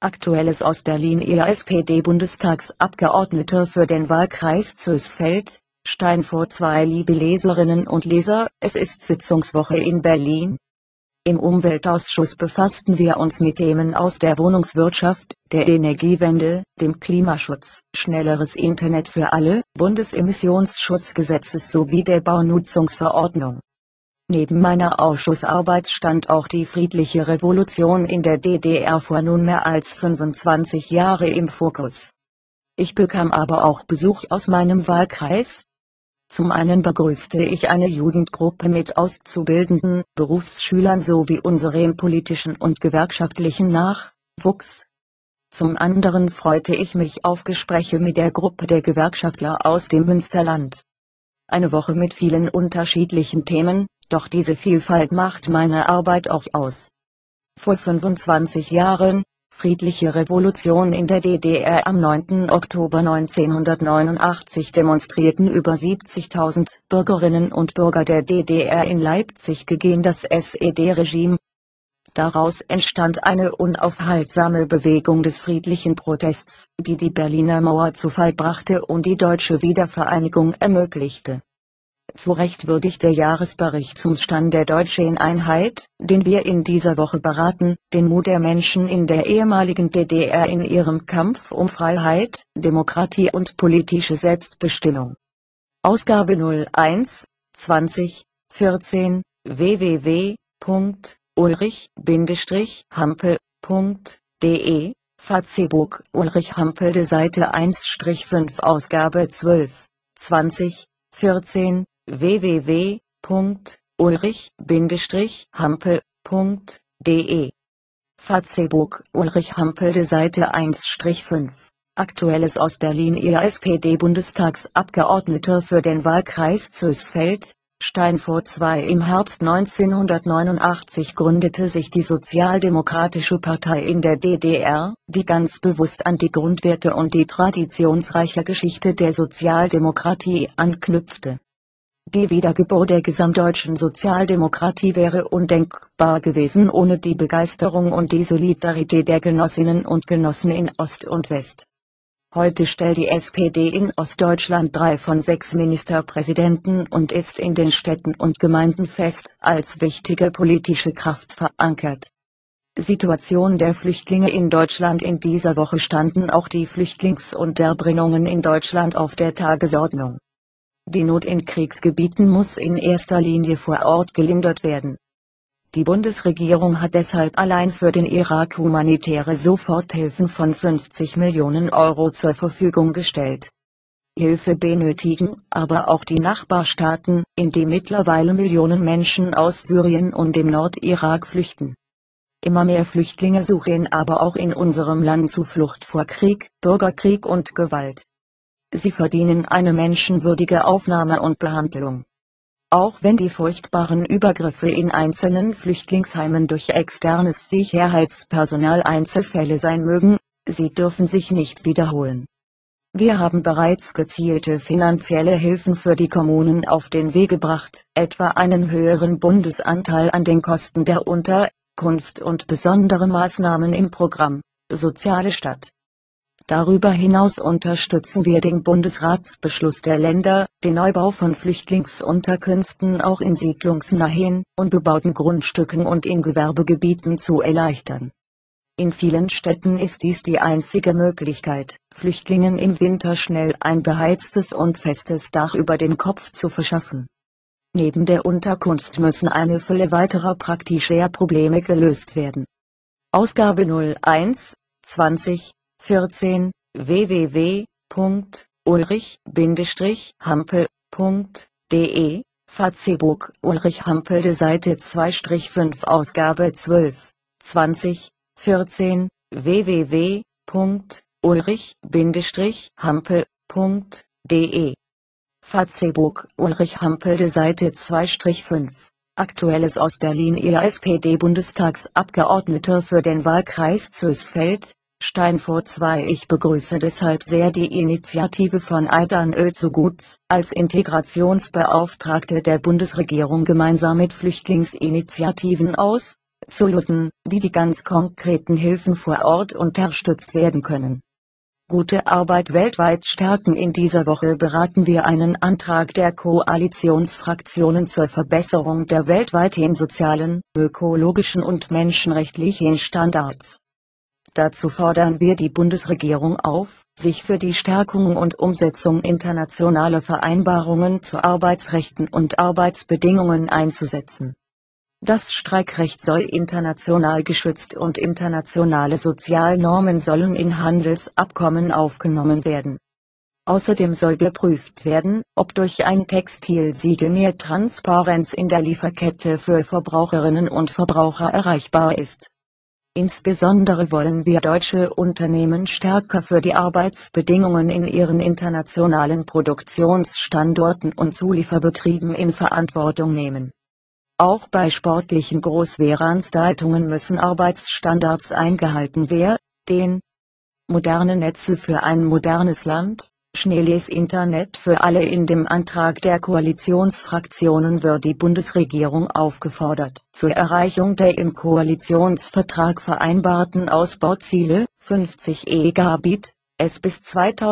Aktuelles aus Berlin. Ihr SPD-Bundestagsabgeordneter für den Wahlkreis Zösfeld, Steinfurt 2. Liebe Leserinnen und Leser, es ist Sitzungswoche in Berlin. Im Umweltausschuss befassten wir uns mit Themen aus der Wohnungswirtschaft, der Energiewende, dem Klimaschutz, schnelleres Internet für alle, Bundesemissionsschutzgesetzes sowie der Baunutzungsverordnung. Neben meiner Ausschussarbeit stand auch die friedliche Revolution in der DDR vor nunmehr als 25 Jahre im Fokus. Ich bekam aber auch Besuch aus meinem Wahlkreis. Zum einen begrüßte ich eine Jugendgruppe mit Auszubildenden, Berufsschülern sowie unserem politischen und gewerkschaftlichen Nachwuchs. Zum anderen freute ich mich auf Gespräche mit der Gruppe der Gewerkschaftler aus dem Münsterland. Eine Woche mit vielen unterschiedlichen Themen, doch diese Vielfalt macht meine Arbeit auch aus. Vor 25 Jahren, friedliche Revolution in der DDR. Am 9. Oktober 1989 demonstrierten über 70.000 Bürgerinnen und Bürger der DDR in Leipzig gegen das SED-Regime. Daraus entstand eine unaufhaltsame Bewegung des friedlichen Protests, die die Berliner Mauer zu Fall brachte und die deutsche Wiedervereinigung ermöglichte. Zu Recht würdigt der Jahresbericht zum Stand der deutschen Einheit, den wir in dieser Woche beraten, den Mut der Menschen in der ehemaligen DDR in ihrem Kampf um Freiheit, Demokratie und politische Selbstbestimmung. Ausgabe 01, 2014, www.ulrich-hampel.de, Facebook Ulrich Hampelte Seite 1-5 Ausgabe 12, 2014, www.ulrich-hampel.de. Facebook Ulrich Hampelte Seite 1-5. Aktuelles aus Berlin. Ihr SPD-Bundestagsabgeordneter für den Wahlkreis Zösfeld, Steinfurt 2. Im Herbst 1989 gründete sich die Sozialdemokratische Partei in der DDR, die ganz bewusst an die Grundwerte und die traditionsreiche Geschichte der Sozialdemokratie anknüpfte. Die Wiedergeburt der gesamtdeutschen Sozialdemokratie wäre undenkbar gewesen ohne die Begeisterung und die Solidarität der Genossinnen und Genossen in Ost und West. Heute stellt die SPD in Ostdeutschland 3 von 6 Ministerpräsidenten und ist in den Städten und Gemeinden fest als wichtige politische Kraft verankert. Situation der Flüchtlinge in Deutschland. In dieser Woche standen auch die Flüchtlingsunterbringungen in Deutschland auf der Tagesordnung. Die Not in Kriegsgebieten muss in erster Linie vor Ort gelindert werden. Die Bundesregierung hat deshalb allein für den Irak humanitäre Soforthilfen von 50 Millionen Euro zur Verfügung gestellt. Hilfe benötigen aber auch die Nachbarstaaten, in die mittlerweile Millionen Menschen aus Syrien und dem Nordirak flüchten. Immer mehr Flüchtlinge suchen aber auch in unserem Land Zuflucht vor Krieg, Bürgerkrieg und Gewalt. Sie verdienen eine menschenwürdige Aufnahme und Behandlung. Auch wenn die furchtbaren Übergriffe in einzelnen Flüchtlingsheimen durch externes Sicherheitspersonal Einzelfälle sein mögen, sie dürfen sich nicht wiederholen. Wir haben bereits gezielte finanzielle Hilfen für die Kommunen auf den Weg gebracht, etwa einen höheren Bundesanteil an den Kosten der Unterkunft und besondere Maßnahmen im Programm Soziale Stadt. Darüber hinaus unterstützen wir den Bundesratsbeschluss der Länder, den Neubau von Flüchtlingsunterkünften auch in siedlungsnahen, unbebauten Grundstücken und in Gewerbegebieten zu erleichtern. In vielen Städten ist dies die einzige Möglichkeit, Flüchtlingen im Winter schnell ein beheiztes und festes Dach über den Kopf zu verschaffen. Neben der Unterkunft müssen eine Fülle weiterer praktischer Probleme gelöst werden. Ausgabe 01, 2014, www.ulrich-hampel.de, Facebook Ulrich Hampelte Seite 2-5 Ausgabe 12, 2014, www.ulrich-hampel.de. Facebook Ulrich Hampelte Seite 2-5. Aktuelles aus Berlin. Ihr SPD-Bundestagsabgeordneter für den Wahlkreis Zösfeld, Steinfurt 2. Ich begrüße deshalb sehr die Initiative von Aydan Özgürüz, als Integrationsbeauftragte der Bundesregierung gemeinsam mit Flüchtlingsinitiativen aus zu looten, wie die ganz konkreten Hilfen vor Ort unterstützt werden können. Gute Arbeit weltweit stärken. In dieser Woche beraten wir einen Antrag der Koalitionsfraktionen zur Verbesserung der weltweiten sozialen, ökologischen und menschenrechtlichen Standards. Dazu fordern wir die Bundesregierung auf, sich für die Stärkung und Umsetzung internationaler Vereinbarungen zu Arbeitsrechten und Arbeitsbedingungen einzusetzen. Das Streikrecht soll international geschützt und internationale Sozialnormen sollen in Handelsabkommen aufgenommen werden. Außerdem soll geprüft werden, ob durch ein Textilsiegel mehr Transparenz in der Lieferkette für Verbraucherinnen und Verbraucher erreichbar ist. Insbesondere wollen wir deutsche Unternehmen stärker für die Arbeitsbedingungen in ihren internationalen Produktionsstandorten und Zulieferbetrieben in Verantwortung nehmen. Auch bei sportlichen Großveranstaltungen müssen Arbeitsstandards eingehalten werden. Moderne Netze für ein modernes Land, schnelles Internet für alle. In dem Antrag der Koalitionsfraktionen wird die Bundesregierung aufgefordert, zur Erreichung der im Koalitionsvertrag vereinbarten Ausbauziele, 50 Gigabit, bis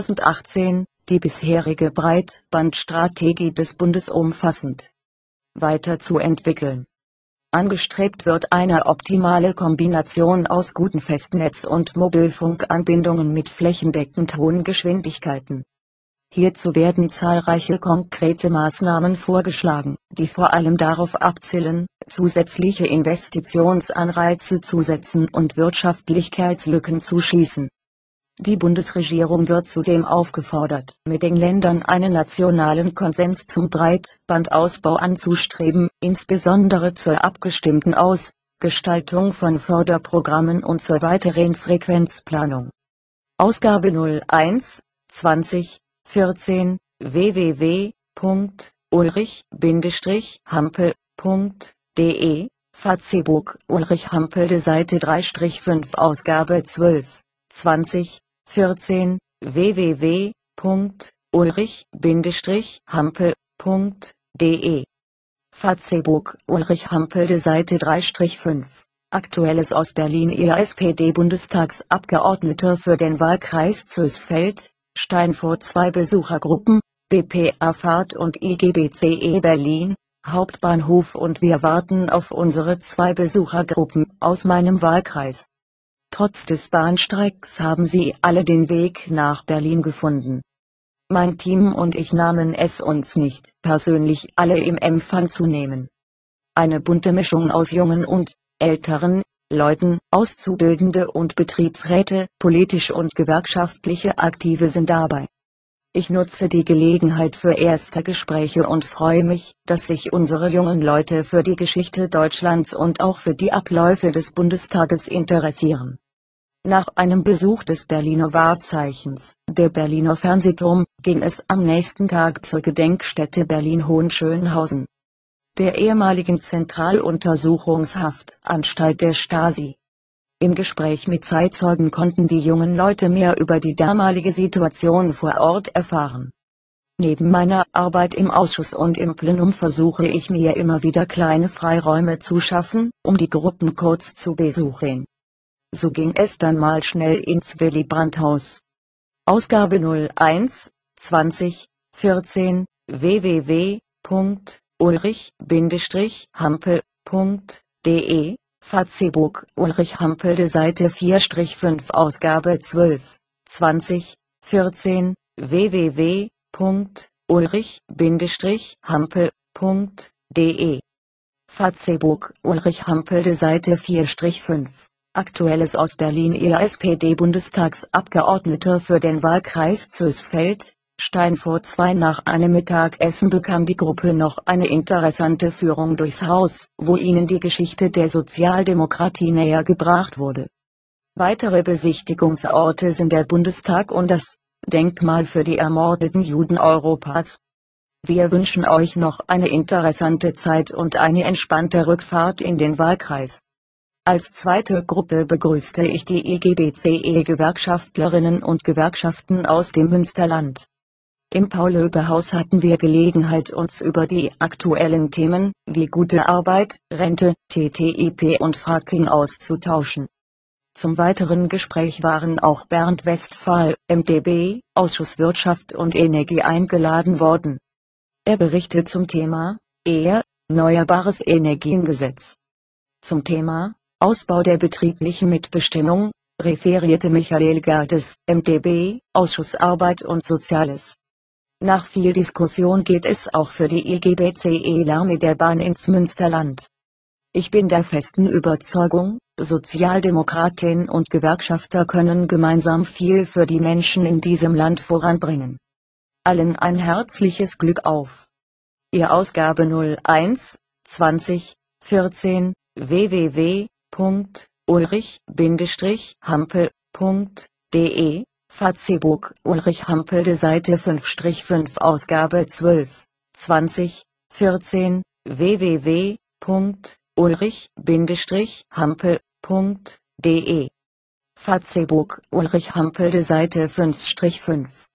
2018, die bisherige Breitbandstrategie des Bundes umfassend weiterzuentwickeln. Angestrebt wird eine optimale Kombination aus guten Festnetz- und Mobilfunkanbindungen mit flächendeckend hohen Geschwindigkeiten. Hierzu werden zahlreiche konkrete Maßnahmen vorgeschlagen, die vor allem darauf abzielen, zusätzliche Investitionsanreize zu setzen und Wirtschaftlichkeitslücken zu schließen. Die Bundesregierung wird zudem aufgefordert, mit den Ländern einen nationalen Konsens zum Breitbandausbau anzustreben, insbesondere zur abgestimmten Ausgestaltung von Förderprogrammen und zur weiteren Frequenzplanung. Ausgabe 01/2014 www.ulrich-hampel.de Facebook Ulrich Hampel Seite 3/5 Ausgabe 12/2014 www.ulrich-hampel.de Facebook Ulrich Hampel Seite 3/5 Aktuelles aus Berlin. Ihr SPD-Bundestagsabgeordneter für den Wahlkreis Zösfeld, Steinfurt. 2 Besuchergruppen, BPA-Fahrt und IGBCE Berlin, Hauptbahnhof. Und wir warten auf unsere 2 Besuchergruppen aus meinem Wahlkreis. Trotz des Bahnstreiks haben sie alle den Weg nach Berlin gefunden. Mein Team und ich nahmen es uns nicht persönlich alle im Empfang zu nehmen. Eine bunte Mischung aus jungen und älteren Leuten, Auszubildende und Betriebsräte, politisch und gewerkschaftliche Aktive sind dabei. Ich nutze die Gelegenheit für erste Gespräche und freue mich, dass sich unsere jungen Leute für die Geschichte Deutschlands und auch für die Abläufe des Bundestages interessieren. Nach einem Besuch des Berliner Wahrzeichens, der Berliner Fernsehturm, ging es am nächsten Tag zur Gedenkstätte Berlin-Hohenschönhausen, der ehemaligen Zentraluntersuchungshaftanstalt der Stasi. Im Gespräch mit Zeitzeugen konnten die jungen Leute mehr über die damalige Situation vor Ort erfahren. Neben meiner Arbeit im Ausschuss und im Plenum versuche ich mir immer wieder kleine Freiräume zu schaffen, um die Gruppen kurz zu besuchen. So ging es dann mal schnell ins Willy-Brandt-Haus. Ausgabe 01/2014 www.ulrich-hampel.de Facebook Ulrich Hampel Seite 4/5 Ausgabe 12/2014 www.ulrich-hampel.de Facebook Ulrich Hampel Seite 4/5 Aktuelles aus Berlin. Ihr SPD-Bundestagsabgeordneter für den Wahlkreis Zösfeld, Steinfurt. 2 Nach einem Mittagessen bekam die Gruppe noch eine interessante Führung durchs Haus, wo ihnen die Geschichte der Sozialdemokratie näher gebracht wurde. Weitere Besichtigungsorte sind der Bundestag und das Denkmal für die ermordeten Juden Europas. Wir wünschen euch noch eine interessante Zeit und eine entspannte Rückfahrt in den Wahlkreis. Als zweite Gruppe begrüßte ich die IGBCE-Gewerkschaftlerinnen und Gewerkschaften aus dem Münsterland. Im Paul-Löbe-Haus hatten wir Gelegenheit, uns über die aktuellen Themen, wie gute Arbeit, Rente, TTIP und Fracking auszutauschen. Zum weiteren Gespräch waren auch Bernd Westphal, MdB, Ausschuss Wirtschaft und Energie eingeladen worden. Er berichtet zum Thema Erneuerbares Energiengesetz. Zum Thema Ausbau der betrieblichen Mitbestimmung referierte Michael Gerdes, MdB, Ausschuss Arbeit und Soziales. Nach viel Diskussion geht es auch für die IGBCE mit der Bahn ins Münsterland. Ich bin der festen Überzeugung, Sozialdemokratinnen und Gewerkschafter können gemeinsam viel für die Menschen in diesem Land voranbringen. Allen ein herzliches Glück auf. Ihr Ausgabe 01, 2014, www.ulrich-hampel.de, Facebook Ulrich Hampelde Seite 5-5 Ausgabe 12, 2014, www.ulrich-hampel.de, Facebook Ulrich Hampelde Seite 5-5